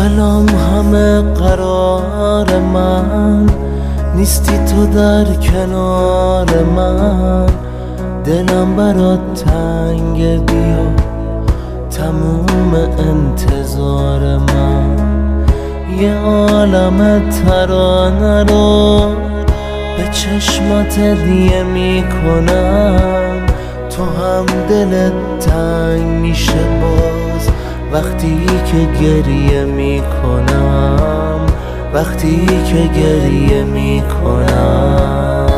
سلام همه قرار من، نیستی تو در کنار من. دلم برات تنگ، بیا تموم انتظار من. یه عالم ترانه رو به چشمات دیه میکنم. تو هم دلت تنگ میشه باز وقتی که گریه میکنم، وقتی که گریه میکنم.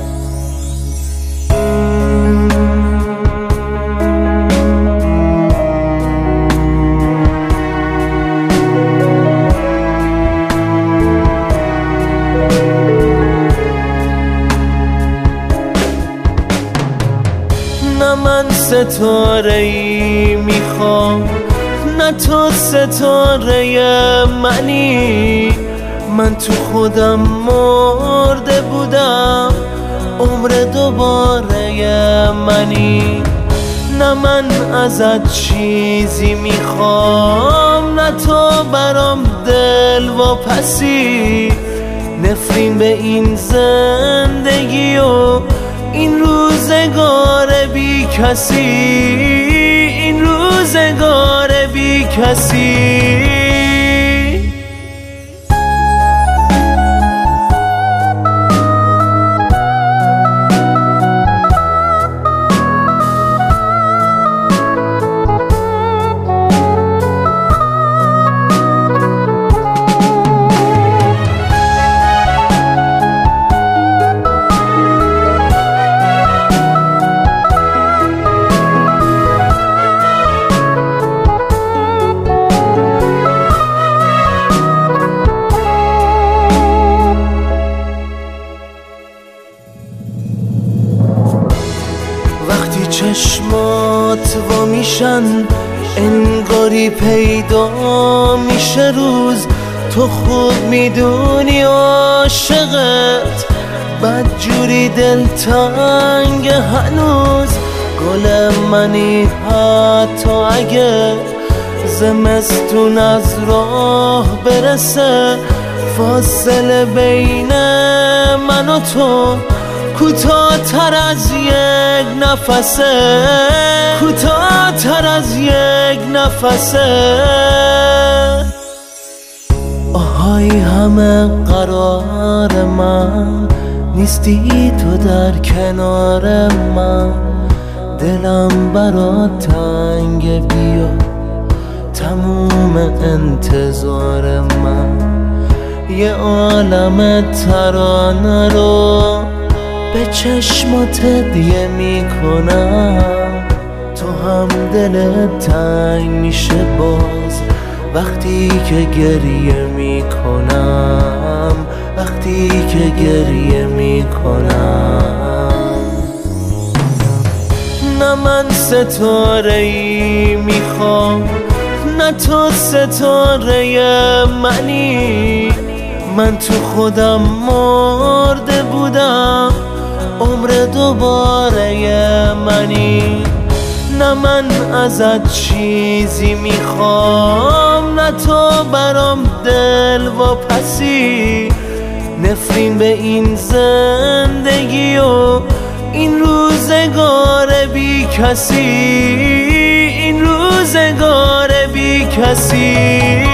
نه من ستاره‌ای میخوام، نه تو ستاره منی. من تو خودم مرده بودم، عمر دوباره منی. نه من ازت چیزی میخوام، نه تو برام دل واپسی. نفرین به این زندگی و این روزگار بی کسی، این روزگار بی کسی. وقتی چشمات وا میشن انگاری پیدا میشه روز. تو خوب میدونی عاشقت بدجوری دلتنگ هنوز. گل منی حتی اگه زمستون از راه برسه. فاصله بین من و تو کوتاه‌تر از یک نفسه، کوتاه‌تر از یک نفسه. آهای همه قرار من، نیستی تو در کنار من. دلم برات تنگ، بیا تموم انتظار من. یه عالم ترانه رو به چشمات دیه میکنم. تو هم دلت تنگ میشه باز وقتی که گریه میکنم، وقتی که گریه میکنم. نه من ستاره‌ای میخوام، نه تو ستاره منی. من تو خودم مرده بودم، عمر دوباره منی. نه من ازت چیزی میخوام، نه تو برام دل واپسی. نفرین به این زندگی و این روزگار بی کسی، این روزگار بی کسی.